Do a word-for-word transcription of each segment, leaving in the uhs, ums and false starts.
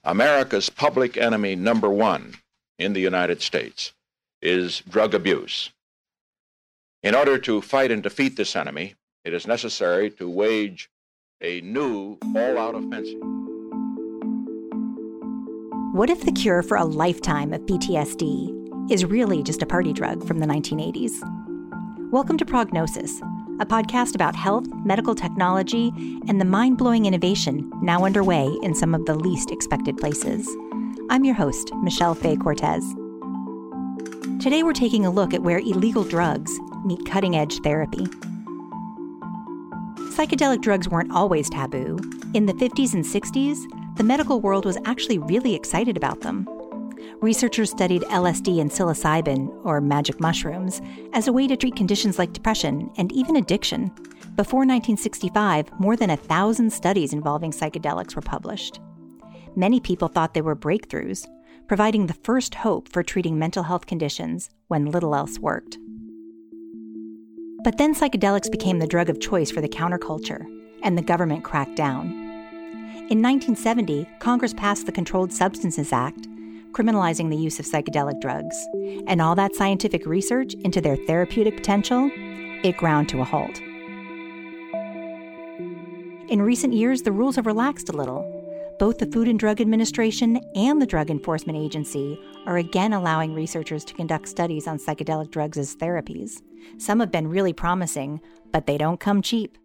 America's public enemy number one in the United States is drug abuse. In order to fight and defeat this enemy, it is necessary to wage a new all-out offensive. What if the cure for a lifetime of P T S D is really just a party drug from the nineteen eighties? Welcome to Prognosis, a podcast about health, medical technology, and the mind-blowing innovation now underway in some of the least expected places. I'm your host, Michelle Fay Cortez. Today we're taking a look at where illegal drugs meet cutting-edge therapy. Psychedelic drugs weren't always taboo. In the fifties and sixties, the medical world was actually really excited about them. Researchers studied L S D and psilocybin, or magic mushrooms, as a way to treat conditions like depression and even addiction. Before nineteen sixty-five, more than a thousand studies involving psychedelics were published. Many people thought they were breakthroughs, providing the first hope for treating mental health conditions when little else worked. But then psychedelics became the drug of choice for the counterculture, and the government cracked down. In nineteen seventy, Congress passed the Controlled Substances Act, criminalizing the use of psychedelic drugs, and all that scientific research into their therapeutic potential, it ground to a halt. In recent years, the rules have relaxed a little. Both the Food and Drug Administration and the Drug Enforcement Agency are again allowing researchers to conduct studies on psychedelic drugs as therapies. Some have been really promising, but they don't come cheap.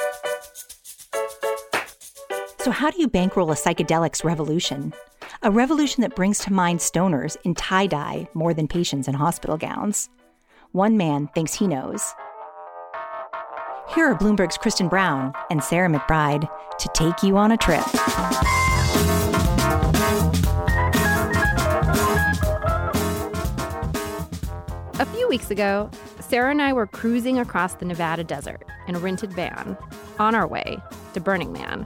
So how do you bankroll a psychedelics revolution? A revolution that brings to mind stoners in tie-dye more than patients in hospital gowns. One man thinks he knows. Here are Bloomberg's Kristen Brown and Sarah McBride to take you on a trip. A few weeks ago, Sarah and I were cruising across the Nevada desert in a rented van on our way to Burning Man.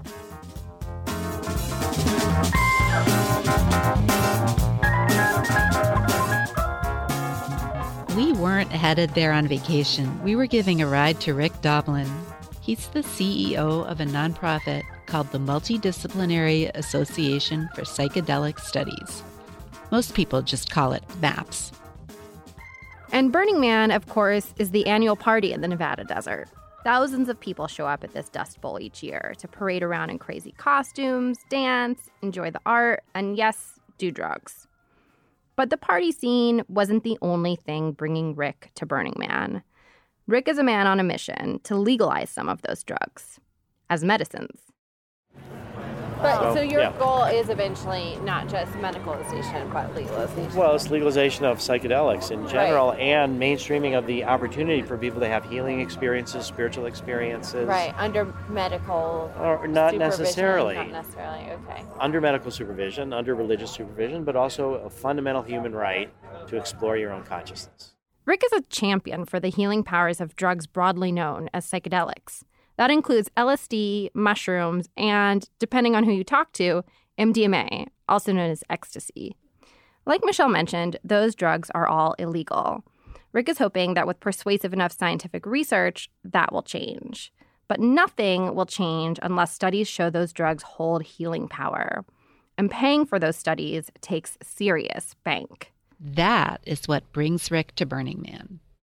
We weren't headed there on vacation. We were giving a ride to Rick Doblin. He's the C E O of a nonprofit called the Multidisciplinary Association for Psychedelic Studies. Most people just call it MAPS. And Burning Man, of course, is the annual party in the Nevada desert. Thousands of people show up at this Dust Bowl each year to parade around in crazy costumes, dance, enjoy the art, and yes, do drugs. But the party scene wasn't the only thing bringing Rick to Burning Man. Rick is a man on a mission to legalize some of those drugs as medicines. But so, so your yeah. goal is eventually not just medicalization, but legalization. Well, it's legalization of psychedelics in general, Right. and mainstreaming of the opportunity for people to have healing experiences, spiritual experiences. Right, under medical Or not supervision, necessarily. Not necessarily, okay. Under medical supervision, under religious supervision, but also a fundamental human right to explore your own consciousness. Rick is a champion for the healing powers of drugs broadly known as psychedelics. That includes L S D, mushrooms, and, depending on who you talk to, M D M A, also known as ecstasy. Like Michelle mentioned, those drugs are all illegal. Rick is hoping that with persuasive enough scientific research, that will change. But nothing will change unless studies show those drugs hold healing power. And paying for those studies takes serious bank. That is what brings Rick to Burning Man.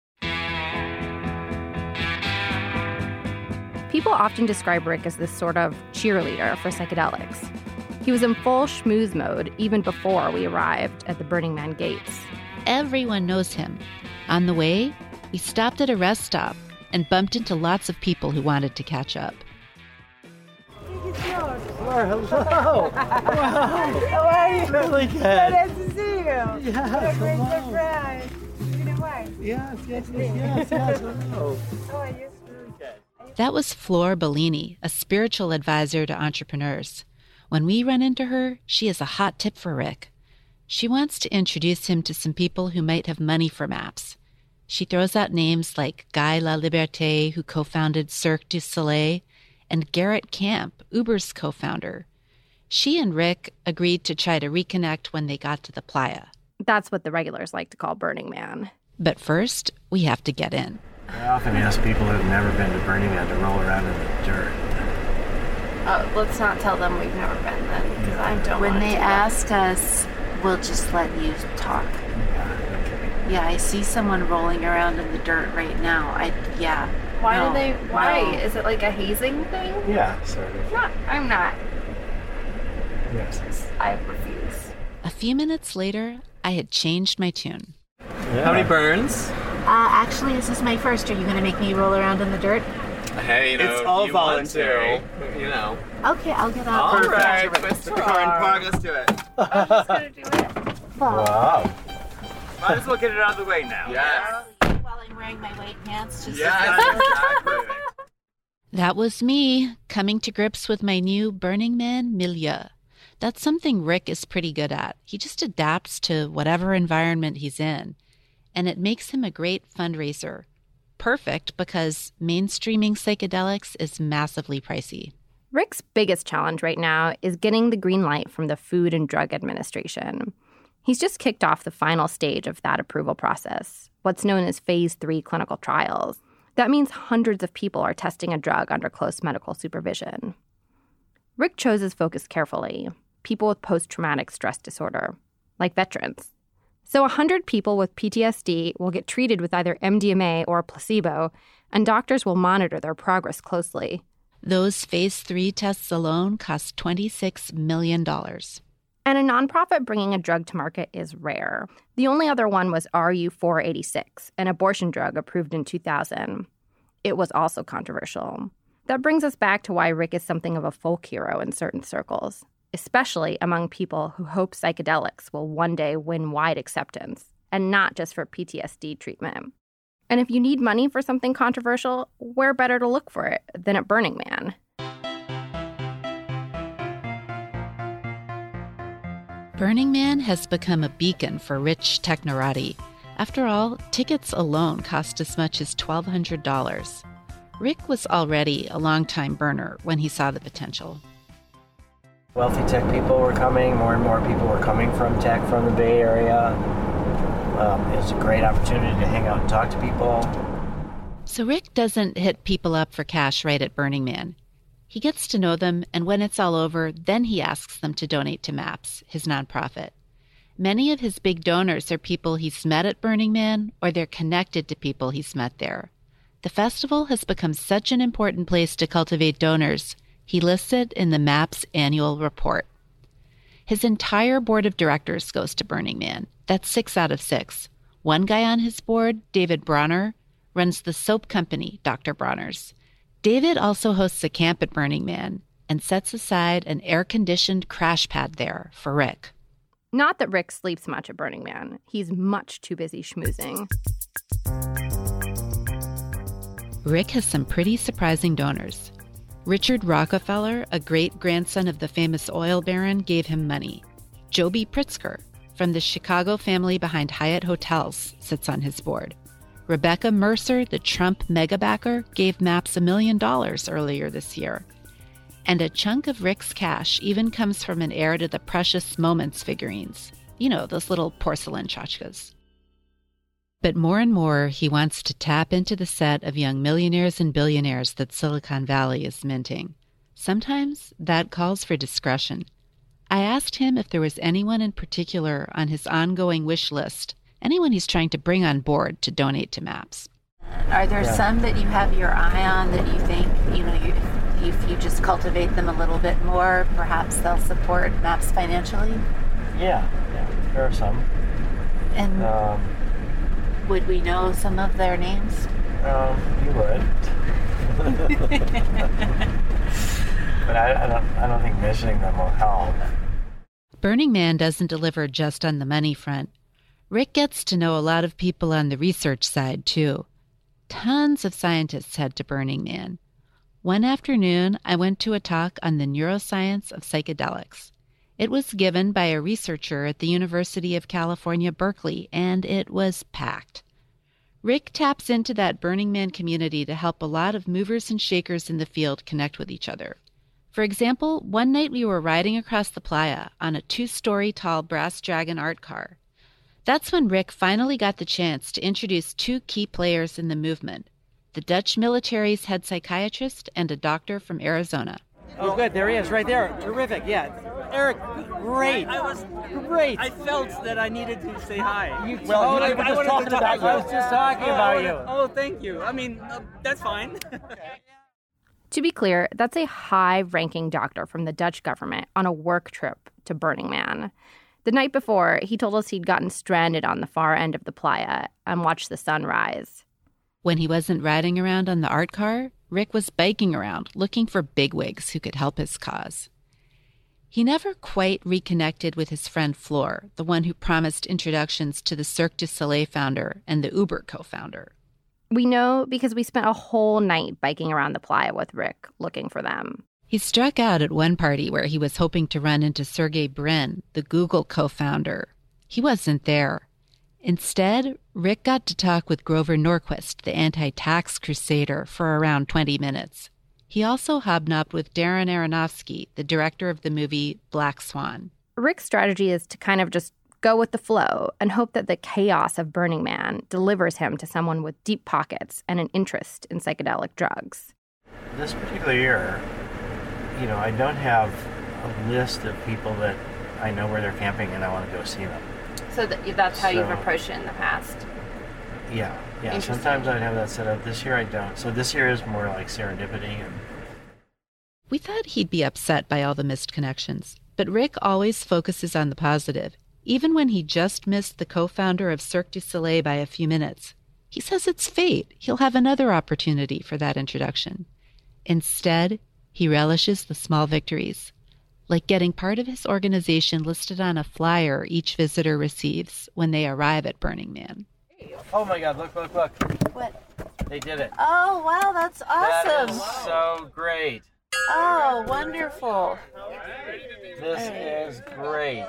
People often describe Rick as this sort of cheerleader for psychedelics. He was in full schmooze mode even before we arrived at the Burning Man gates. Everyone knows him. On the way, we stopped at a rest stop and bumped into lots of people who wanted to catch up. Laura, hello. Wow. How are you? Really good. Nice to see you. Yes, What a great hello. surprise. You know why? Yes, yes, yes, yes, yes, hello. How are you? That was Flor Bellini, a spiritual advisor to entrepreneurs. When we run into her, she has a hot tip for Rick. She wants to introduce him to some people who might have money for MAPS. She throws out names like Guy Laliberté, who co-founded Cirque du Soleil, and Garrett Camp, Uber's co-founder. She and Rick agreed to try to reconnect when they got to the playa. That's what the regulars like to call Burning Man. But first, we have to get in. I often ask people who've never been to Burning Man to roll around in the dirt. Oh, let's not tell them we've never been then, because I don't When want they to do that. ask us, we'll just let you talk. Yeah, I see someone rolling around in the dirt right now. I yeah. Why no, do they? Why no. is it like a hazing thing? Yeah, sort of. Not. I'm not. Yes. I refuse. A few minutes later, I had changed my tune. Yeah. How many burns? Uh, actually, this is my first. Are you going to make me roll around in the dirt? Hey, you know, It's all you want voluntary. to, You know. Okay, I'll get up. All Perfect. right, twist the car and park us to it. I'm just gonna do it. Wow. Might as well get it out of the way now. Yes. While I'm wearing my white pants, just Yes, exactly. That was me, coming to grips with my new Burning Man milieu. That's something Rick is pretty good at. He just adapts to whatever environment he's in, and it makes him a great fundraiser. Perfect because mainstreaming psychedelics is massively pricey. Rick's biggest challenge right now is getting the green light from the Food and Drug Administration. He's just kicked off the final stage of that approval process, what's known as phase three clinical trials. That means hundreds of people are testing a drug under close medical supervision. Rick chose his focus carefully, people with post-traumatic stress disorder, like veterans. So one hundred people with P T S D will get treated with either M D M A or a placebo, and doctors will monitor their progress closely. Those phase three tests alone cost twenty-six million dollars. And a nonprofit bringing a drug to market is rare. The only other one was R U four eighty-six, an abortion drug approved in two thousand. It was also controversial. That brings us back to why Rick is something of a folk hero in certain circles, especially among people who hope psychedelics will one day win wide acceptance, and not just for P T S D treatment. And if you need money for something controversial, where better to look for it than at Burning Man? Burning Man has become a beacon for rich technorati. After all, tickets alone cost as much as twelve hundred dollars. Rick was already a longtime burner when he saw the potential. Wealthy tech people were coming. More and more people were coming from tech from the Bay Area. Um, it was a great opportunity to hang out and talk to people. So Rick doesn't hit people up for cash right at Burning Man. He gets to know them, and when it's all over, then he asks them to donate to MAPS, his nonprofit. Many of his big donors are people he's met at Burning Man, or they're connected to people he's met there. The festival has become such an important place to cultivate donors, he lists it in the MAPS annual report. His entire board of directors goes to Burning Man. That's six out of six. One guy on his board, David Bronner, runs the soap company, Doctor Bronner's. David also hosts a camp at Burning Man and sets aside an air-conditioned crash pad there for Rick. Not that Rick sleeps much at Burning Man. He's much too busy schmoozing. Rick has some pretty surprising donors. Richard Rockefeller, a great-grandson of the famous oil baron, gave him money. Joby Pritzker, from the Chicago family behind Hyatt Hotels, sits on his board. Rebecca Mercer, the Trump mega-backer, gave MAPS a million dollars earlier this year. And a chunk of Rick's cash even comes from an heir to the Precious Moments figurines. You know, those little porcelain tchotchkes. But more and more, he wants to tap into the set of young millionaires and billionaires that Silicon Valley is minting. Sometimes that calls for discretion. I asked him if there was anyone in particular on his ongoing wish list, anyone he's trying to bring on board to donate to MAPS. Are there Yeah. some that you have your eye on that you think, you know, you, if you just cultivate them a little bit more, perhaps they'll support MAPS financially? Yeah, yeah, there are some. And Um, would we know some of their names? um, you would. But I, I don't. I don't think mentioning them will help. Burning Man doesn't deliver just on the money front. Rick gets to know a lot of people on the research side, too. Tons of scientists head to Burning Man. One afternoon, I went to a talk on the neuroscience of psychedelics. It was given by a researcher at the University of California, Berkeley, and it was packed. Rick taps into that Burning Man community to help a lot of movers and shakers in the field connect with each other. For example, one night we were riding across the playa on a two-story tall brass dragon art car. That's when Rick finally got the chance to introduce two key players in the movement, the Dutch military's head psychiatrist and a doctor from Arizona. Oh, good. There he is, right there. Terrific. Yeah. Eric, great. I was great. I felt that I needed to say hi. You well, totally were just talking talk about you. I was just talking oh, about wanna, you. Oh, thank you. I mean, uh, that's fine. To be clear, that's a high-ranking doctor from the Dutch government on a work trip to Burning Man. The night before, he told us he'd gotten stranded on the far end of the playa and watched the sun rise. When he wasn't riding around on the art car, Rick was biking around looking for bigwigs who could help his cause. He never quite reconnected with his friend Fleur, the one who promised introductions to the Cirque du Soleil founder and the Uber co-founder. We know because we spent a whole night biking around the playa with Rick looking for them. He struck out at one party where he was hoping to run into Sergey Brin, the Google co-founder. He wasn't there. Instead, Rick got to talk with Grover Norquist, the anti-tax crusader, for around twenty minutes. He also hobnobbed with Darren Aronofsky, the director of the movie Black Swan. Rick's strategy is to kind of just go with the flow and hope that the chaos of Burning Man delivers him to someone with deep pockets and an interest in psychedelic drugs. This particular year, you know, I don't have a list of people that I know where they're camping and I want to go see them. So th- that's how So- you've approached it in the past? Yeah, yeah. Interesting. Sometimes I'd have that set up. This year I don't. So this year is more like serendipity. And We thought he'd be upset by all the missed connections, but Rick always focuses on the positive, even when he just missed the co-founder of Cirque du Soleil by a few minutes. He says it's fate. He'll have another opportunity for that introduction. Instead, he relishes the small victories, like getting part of his organization listed on a flyer each visitor receives when they arrive at Burning Man. oh my God! Look! Look! Look! What? They did it. Oh, wow, that's awesome. That is so great. Oh, wonderful. This is great.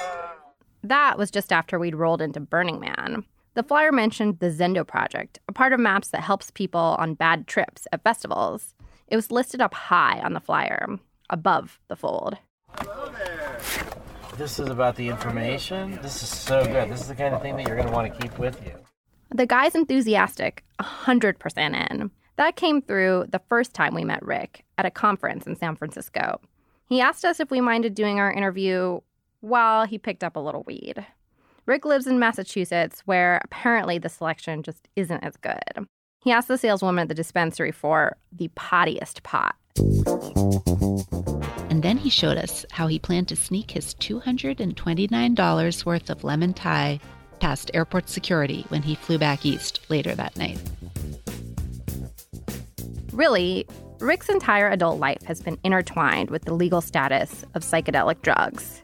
That was just after we'd rolled into Burning Man. The flyer mentioned the Zendo Project, a part of MAPS that helps people on bad trips at festivals. It was listed up high on the flyer, above the fold. This is about the information. This is so good. This is the kind of thing that you're going to want to keep with you. The guy's enthusiastic, one hundred percent in. That came through the first time we met Rick at a conference in San Francisco. He asked us if we minded doing our interview while he picked up a little weed. Rick lives in Massachusetts, where apparently the selection just isn't as good. He asked the saleswoman at the dispensary for the pottiest pot. And then he showed us how he planned to sneak his two hundred twenty-nine dollars worth of lemon Thai past airport security when he flew back east later that night. Really, Rick's entire adult life has been intertwined with the legal status of psychedelic drugs.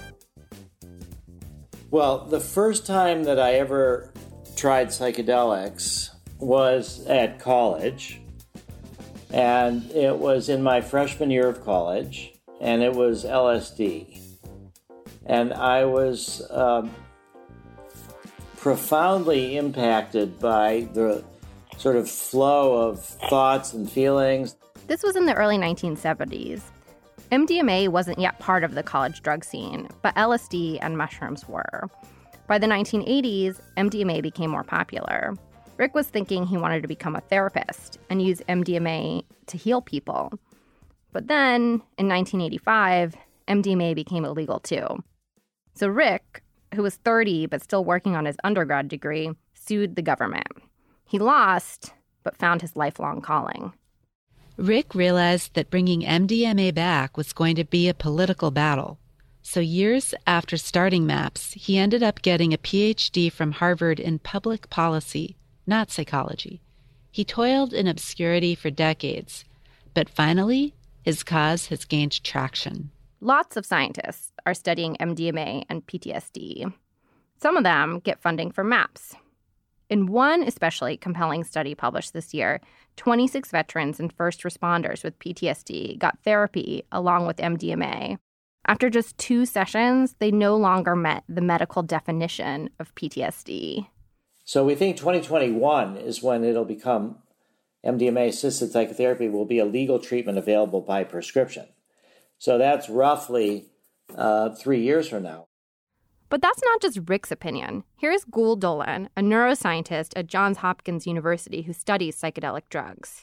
Well, the first time that I ever tried psychedelics was at college. And it was in my freshman year of college. And it was L S D. And I was um, profoundly impacted by the sort of flow of thoughts and feelings. This was in the early nineteen seventies. M D M A wasn't yet part of the college drug scene, but L S D and mushrooms were. By the nineteen eighties, M D M A became more popular. Rick was thinking he wanted to become a therapist and use M D M A to heal people. But then, in nineteen eighty-five, M D M A became illegal too. So Rick, who was thirty but still working on his undergrad degree, sued the government. He lost, but found his lifelong calling. Rick realized that bringing M D M A back was going to be a political battle. So years after starting MAPS, he ended up getting a P H D from Harvard in public policy, not psychology. He toiled in obscurity for decades, but finally, his cause has gained traction. Lots of scientists are studying M D M A and P T S D. Some of them get funding from MAPS. In one especially compelling study published this year, twenty-six veterans and first responders with P T S D got therapy along with M D M A. After just two sessions, they no longer met the medical definition of P T S D. So we think twenty twenty-one is when it'll become M D M A-assisted psychotherapy will be a legal treatment available by prescription. So that's roughly uh, three years from now. But that's not just Rick's opinion. Here's Gul Dolan, a neuroscientist at Johns Hopkins University who studies psychedelic drugs.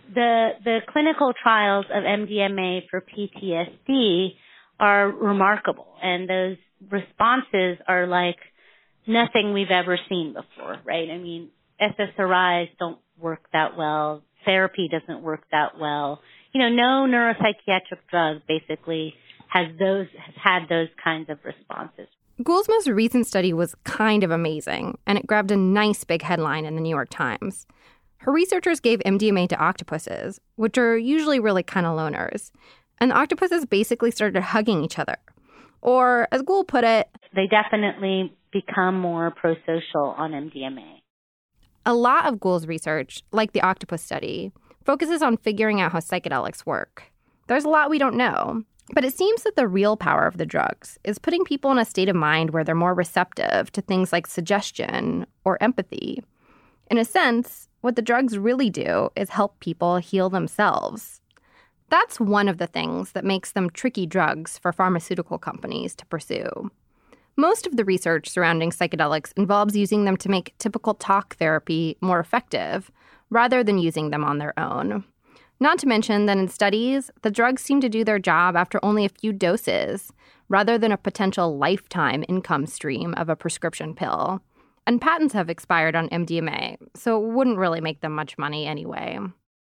The the clinical trials of M D M A for P T S D are remarkable, and those responses are like nothing we've ever seen before, right? I mean, S S R Is don't work that well. Therapy doesn't work that well. You know, no neuropsychiatric drug basically has those has had those kinds of responses. Gould's most recent study was kind of amazing, and it grabbed a nice big headline in the New York Times. Her researchers gave M D M A to octopuses, which are usually really kind of loners, and the octopuses basically started hugging each other. Or, as Gould put it, they definitely become more pro-social on M D M A. A lot of Gould's research, like the octopus study, focuses on figuring out how psychedelics work. There's a lot we don't know, but it seems that the real power of the drugs is putting people in a state of mind where they're more receptive to things like suggestion or empathy. In a sense, what the drugs really do is help people heal themselves. That's one of the things that makes them tricky drugs for pharmaceutical companies to pursue. Most of the research surrounding psychedelics involves using them to make typical talk therapy more effective, rather than using them on their own. Not to mention that in studies, the drugs seem to do their job after only a few doses, rather than a potential lifetime income stream of a prescription pill. And patents have expired on M D M A, so it wouldn't really make them much money anyway.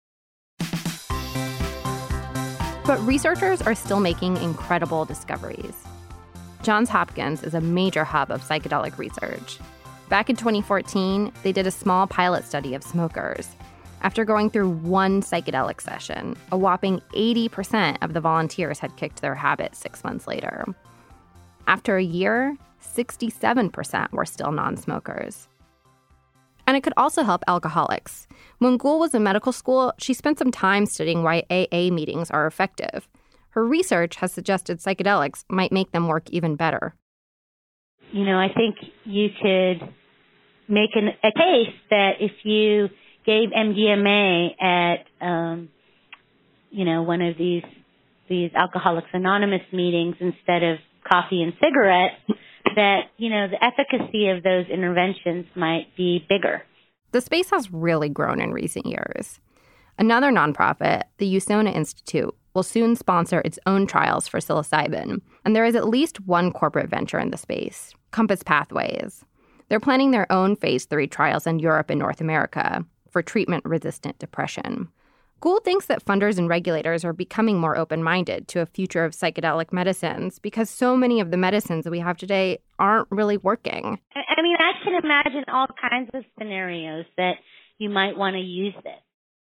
But researchers are still making incredible discoveries. Johns Hopkins is a major hub of psychedelic research. Back in twenty fourteen, they did a small pilot study of smokers. After going through one psychedelic session, a whopping eighty percent of the volunteers had kicked their habit six months later. After a year, sixty-seven percent were still non-smokers. And it could also help alcoholics. When Gould was in medical school, she spent some time studying why A A meetings are effective. Her research has suggested psychedelics might make them work even better. You know, I think you could make an, a case that if you gave M D M A at, um, you know, one of these these Alcoholics Anonymous meetings instead of coffee and cigarettes, that, you know, the efficacy of those interventions might be bigger. The space has really grown in recent years. Another nonprofit, the Usona Institute, will soon sponsor its own trials for psilocybin, and there is at least one corporate venture in the space, Compass Pathways. They're planning their own phase three trials in Europe and North America for treatment-resistant depression. Gould thinks that funders and regulators are becoming more open-minded to a future of psychedelic medicines because so many of the medicines that we have today aren't really working. I mean, I can imagine all kinds of scenarios that you might want to use this.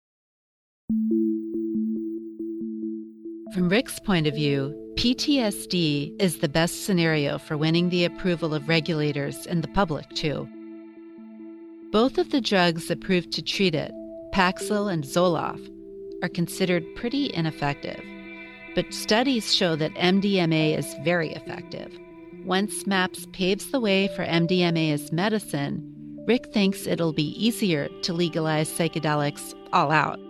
From Rick's point of view, P T S D is the best scenario for winning the approval of regulators and the public, too. Both of the drugs approved to treat it, Paxil and Zoloft, are considered pretty ineffective. But studies show that M D M A is very effective. Once MAPS paves the way for M D M A as medicine, Rick thinks it'll be easier to legalize psychedelics all out.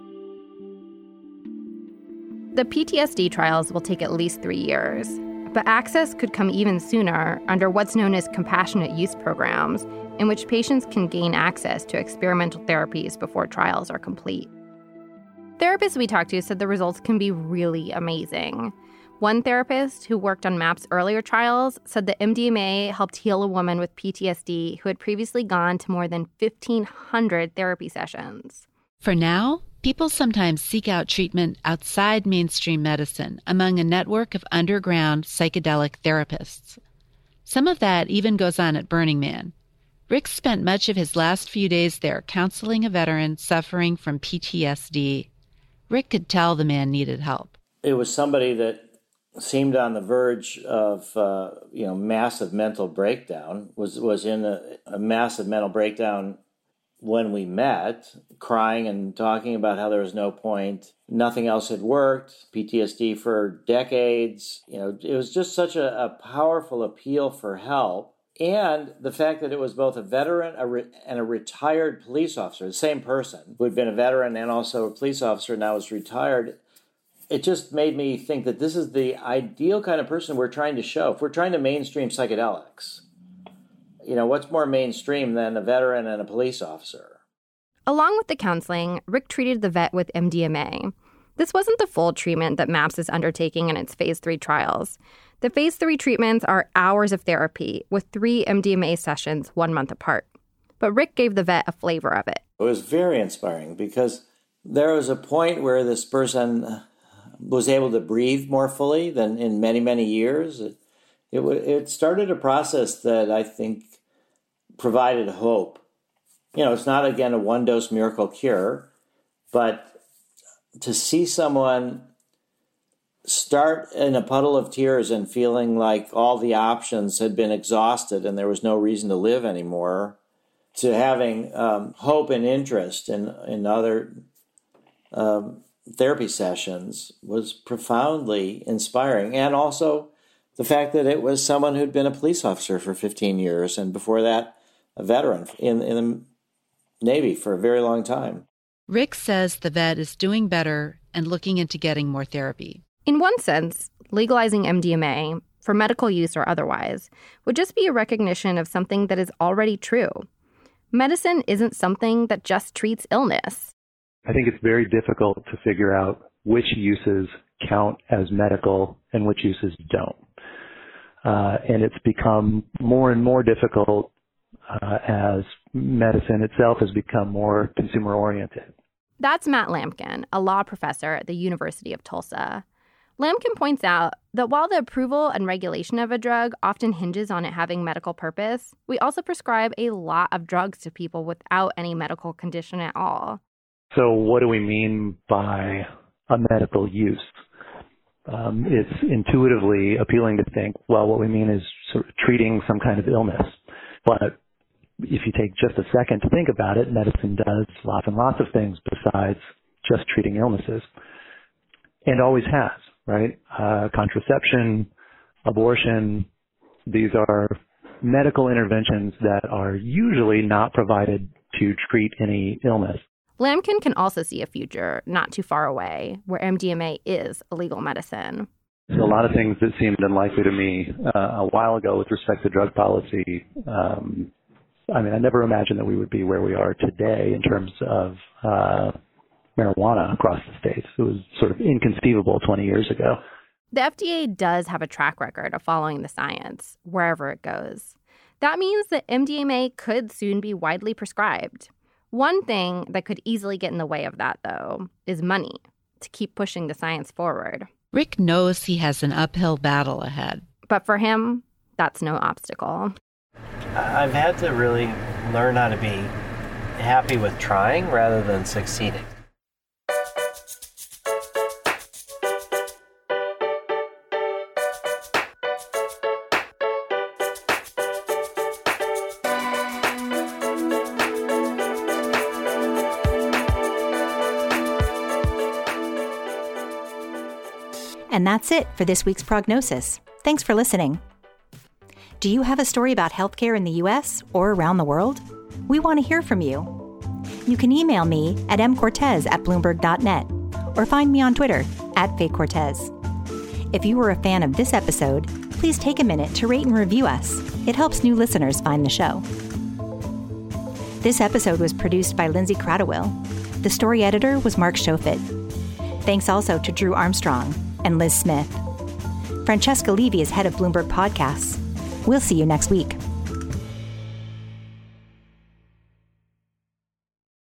The P T S D trials will take at least three years, but access could come even sooner under what's known as compassionate use programs, in which patients can gain access to experimental therapies before trials are complete. Therapists we talked to said the results can be really amazing. One therapist who worked on MAPS earlier trials said that M D M A helped heal a woman with P T S D who had previously gone to more than fifteen hundred therapy sessions. For now, people sometimes seek out treatment outside mainstream medicine among a network of underground psychedelic therapists. Some of that even goes on at Burning Man. Rick spent much of his last few days there counseling a veteran suffering from P T S D. Rick could tell the man needed help. It was somebody that seemed on the verge of, uh, you know, massive mental breakdown, was, was in a, a massive mental breakdown when we met, crying and talking about how there was no point. Nothing else had worked, P T S D for decades. You know, it was just such a, a powerful appeal for help. And the fact that it was both a veteran a re- and a retired police officer, the same person who had been a veteran and also a police officer, now is retired. It just made me think that this is the ideal kind of person we're trying to show. If we're trying to mainstream psychedelics, you know, what's more mainstream than a veteran and a police officer? Along with the counseling, Rick treated the vet with M D M A. This wasn't the full treatment that MAPS is undertaking in its phase three trials. The phase three treatments are hours of therapy with three M D M A sessions one month apart. But Rick gave the vet a flavor of it. It was very inspiring because there was a point where this person was able to breathe more fully than in many, many years. It, it, it started a process that I think provided hope. You know, it's not, again, a one-dose miracle cure, but to see someone start in a puddle of tears and feeling like all the options had been exhausted and there was no reason to live anymore, to having um, hope and interest in, in other um, therapy sessions was profoundly inspiring. And also the fact that it was someone who'd been a police officer for fifteen years and before that a veteran in, in the Navy for a very long time. Rick says the vet is doing better and looking into getting more therapy. In one sense, legalizing M D M A, for medical use or otherwise, would just be a recognition of something that is already true. Medicine isn't something that just treats illness. I think it's very difficult to figure out which uses count as medical and which uses don't. Uh, and it's become more and more difficult uh, as medicine itself has become more consumer-oriented. That's Matt Lampkin, a law professor at the University of Tulsa. Lampkin points out that while the approval and regulation of a drug often hinges on it having medical purpose, we also prescribe a lot of drugs to people without any medical condition at all. So what do we mean by a medical use? Um, it's intuitively appealing to think, well, what we mean is sort of treating some kind of illness. But if you take just a second to think about it, medicine does lots and lots of things besides just treating illnesses, and always has, right? Uh, contraception, abortion, these are medical interventions that are usually not provided to treat any illness. Lampkin can also see a future not too far away where M D M A is a legal medicine. So a lot of things that seemed unlikely to me uh, a while ago with respect to drug policy. Um, I mean, I never imagined that we would be where we are today in terms of uh, marijuana across the states. It was sort of inconceivable twenty years ago. The F D A does have a track record of following the science wherever it goes. That means that M D M A could soon be widely prescribed. One thing that could easily get in the way of that, though, is money to keep pushing the science forward. Rick knows he has an uphill battle ahead. But for him, that's no obstacle. I've had to really learn how to be happy with trying rather than succeeding. And that's it for this week's Prognosis. Thanks for listening. Do you have a story about healthcare in the U S or around the world? We want to hear from you. You can email me at m cortez at bloomberg dot net or find me on Twitter at Faye Cortez. If you were a fan of this episode, please take a minute to rate and review us. It helps new listeners find the show. This episode was produced by Lindsay Cradwell. The story editor was Mark Shofit. Thanks also to Drew Armstrong and Liz Smith. Francesca Levy is head of Bloomberg Podcasts. We'll see you next week.